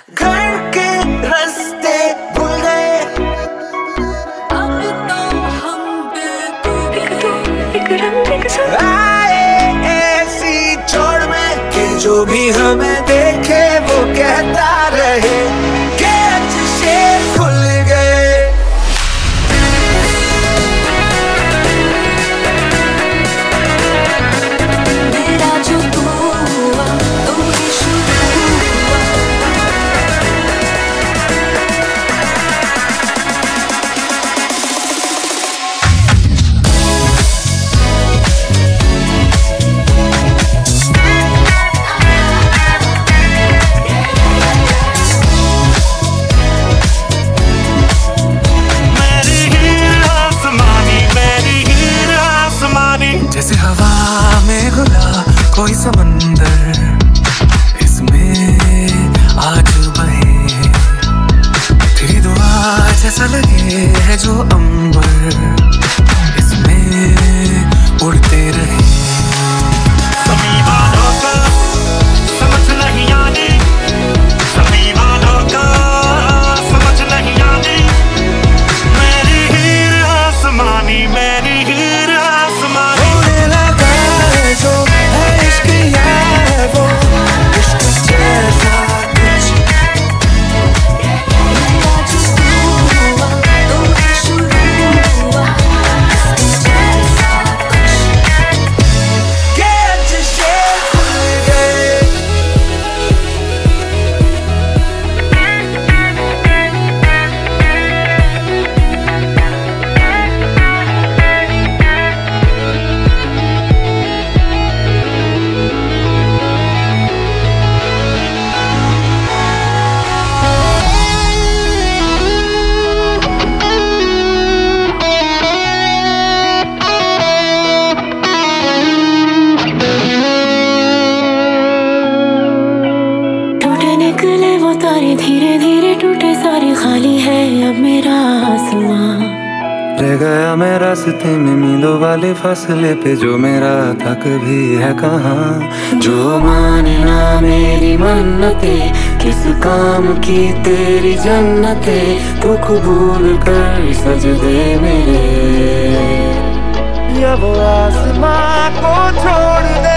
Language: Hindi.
घर के रास्ते भूल गए, अब तो हम बिल्कुल आए ऐसी छोड़ में कि जो भी हमें देखे वो कहता रहे कि आज शेर खुल गए। मेरा जो तू हुआ तो ही शुरू हुआ। जैसे हवा में घुला कोई समंदर, इसमें आज बहे तेरी दुआ जैसा लगे है जो अंबर, इसमें उड़ते रहे। सभी वालों को समझ नहीं आनी, सभी वालों को समझ नहीं आनी, मेरी हीर आसमानी, मेरी हीर आसमानी। होने लगा है जो है इश्क है वो, इश्क जैसा कुछ। मेरा जो तू हुआ तो ही शुरू हुआ। इसके जैसा कुछ कि आज शेर खुल गए। टूटे निकले वो तारे, धीरे धीरे टूटे सारे, खाली है अब मेरा आसमां। रह गया मैं रास्ते में मीलों वाले फासले पे, जो मेरा था कभी है कहाँ। जो माने ना मेरी मन्नते, किस काम की तेरी जन्नते, तो कबूल कर सजदे मेरे। या वो आसमां को छोड़ दे,